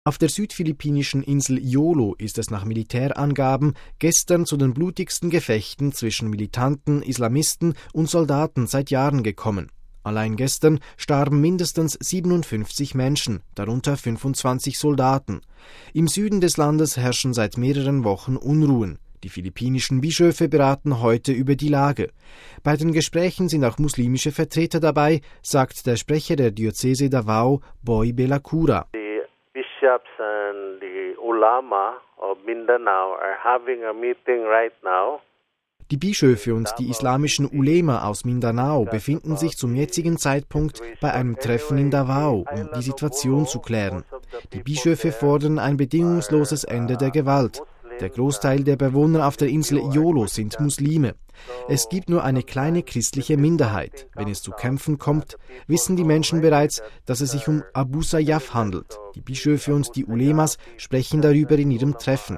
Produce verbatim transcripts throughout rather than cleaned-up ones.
Auf der südphilippinischen Insel Jolo ist es nach Militärangaben gestern zu den blutigsten Gefechten zwischen Militanten, Islamisten und Soldaten seit Jahren gekommen. Allein gestern starben mindestens siebenundfünfzig Menschen, darunter fünfundzwanzig Soldaten. Im Süden des Landes herrschen seit mehreren Wochen Unruhen. Die philippinischen Bischöfe beraten heute über die Lage. Bei den Gesprächen sind auch muslimische Vertreter dabei, sagt der Sprecher der Diözese Davao, Boy Belacura. The bishops and the ulama of Mindanao are having a meeting right now. Die Bischöfe und die islamischen Ulema aus Mindanao befinden sich zum jetzigen Zeitpunkt bei einem Treffen in Davao, um die Situation zu klären. Die Bischöfe fordern ein bedingungsloses Ende der Gewalt. Der Großteil der Bewohner auf der Insel Jolo sind Muslime. Es gibt nur eine kleine christliche Minderheit. Wenn es zu Kämpfen kommt, wissen die Menschen bereits, dass es sich um Abu Sayyaf handelt. Die Bischöfe und die Ulemas sprechen darüber in ihrem Treffen.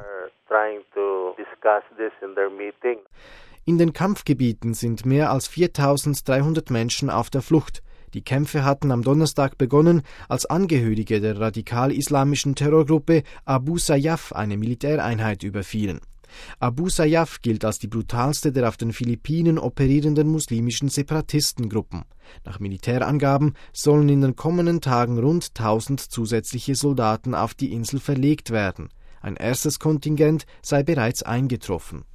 In den Kampfgebieten sind mehr als viertausenddreihundert Menschen auf der Flucht. Die Kämpfe hatten am Donnerstag begonnen, als Angehörige der radikal-islamischen Terrorgruppe Abu Sayyaf eine Militäreinheit überfielen. Abu Sayyaf gilt als die brutalste der auf den Philippinen operierenden muslimischen Separatistengruppen. Nach Militärangaben sollen in den kommenden Tagen rund tausend zusätzliche Soldaten auf die Insel verlegt werden. Ein erstes Kontingent sei bereits eingetroffen.